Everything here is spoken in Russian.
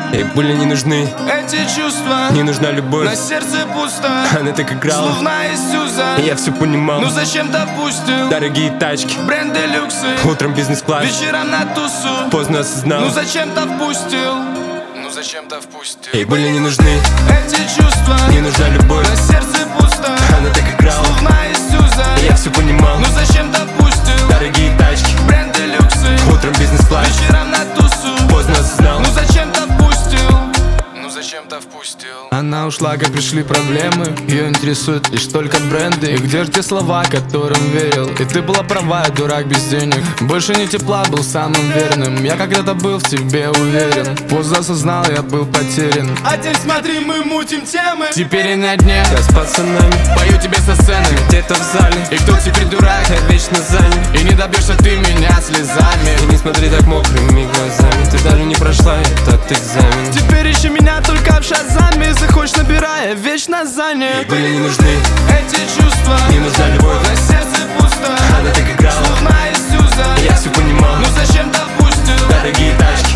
Ей, были не нужны эти чувства, не нужна любовь. на сердце пусто, Она так играла, словно из Сюза. и я все понимал. Ну зачем допустил Дорогие тачки, бренды люксы, утром бизнес-класс, вечером на тусу. поздно осознал. Ну зачем-то впустил, ну зачем-то впустил. Ей, были не нужны Эти чувства, не нужна любовь. на сердце пусто, Она так играла, словно из Сюза. и я все понимал. Ну зачем допустил Дорогие тачки, бренды люксы, утром бизнес-класс, вечером на тусу. поздно осознал. Ну зачем-то впустил, ну зачем-то впустил. Она ушла, как пришли проблемы. Ее интересуют лишь только бренды. И где же те слова, которым верил? И ты была права, я дурак без денег. Больше не тепла, был самым верным. Я когда-то был в себе уверен. Поздно осознал, я был потерян. А теперь смотри, мы мутим темы. Теперь я на дне, Я с пацанами, пою тебе со сцены. где-то в зале, И кто теперь дурак? я вечно занят. И не добьешься ты меня слезами. И не смотри так мокрыми глазами, ты даже не прошла этот экзамен. Теперь ищи меня только в шазаме. Захочешь, набирая, вечно занят. Были не нужны Эти чувства, не нужна любовь. на сердце пусто, Она так играла, словно из Сюза. и я все понимал. Ну зачем допустил Дорогие тачки,